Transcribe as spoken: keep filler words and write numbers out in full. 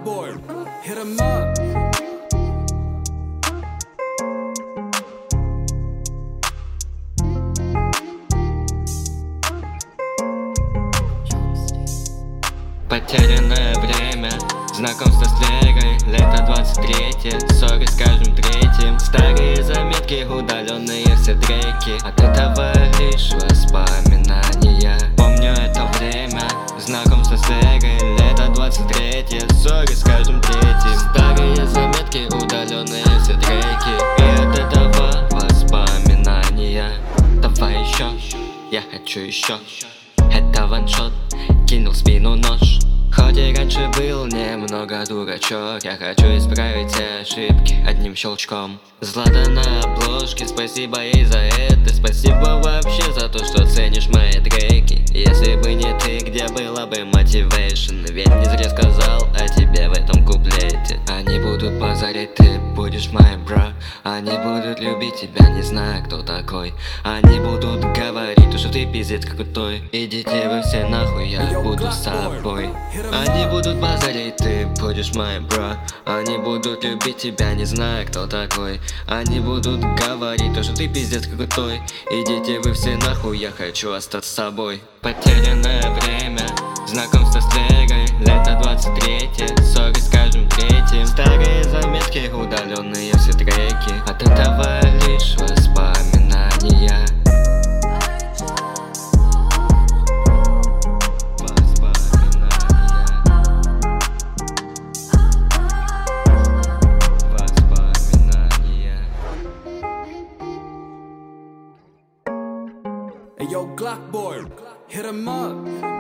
Glockboy, hit him up. Потерянное время, знакомство с Лерой, лето двадцать третье, ссоры, скажем, третьим. Старые заметки, удаленные все треки, от этого лишь воспоминания. Помню это время, знакомство с Лерой, лето двадцать третье, ссоры, скажем, третьим. Старые заметки, удаленные все треки, и от этого воспоминания. Давай еще, я хочу еще. Это ваншот, кинул в спину нож. Хоть и раньше был немного дурачок, я хочу исправить все ошибки одним щелчком. Злата на обложке, спасибо ей за это. Спасибо вообще за то, что ценишь мои треки. Если бы не ты, где было бы мотивейшн? Ведь не зря сказал о тебе в этом куплете. Они будут базарить, ты будешь моя бра. Они будут любить тебя, не зная, кто такой. Они будут говорить, что ты пиздец крутой. Идите вы все нахуй, я буду с собой. Они будут базарить, ты будешь моя бра. Они будут любить тебя, не зная, кто такой. Они будут говорить, что ты пиздец крутой. Идите вы все нахуй, я хочу остаться с собой. Потерянное время, знакомство с Лерой, лето двадцать третье, ссоры, скажем, третьим. Старые заметки, удаленные все треки, от этого лишь воспоминания. Hey yo, Glockboy, hit him up.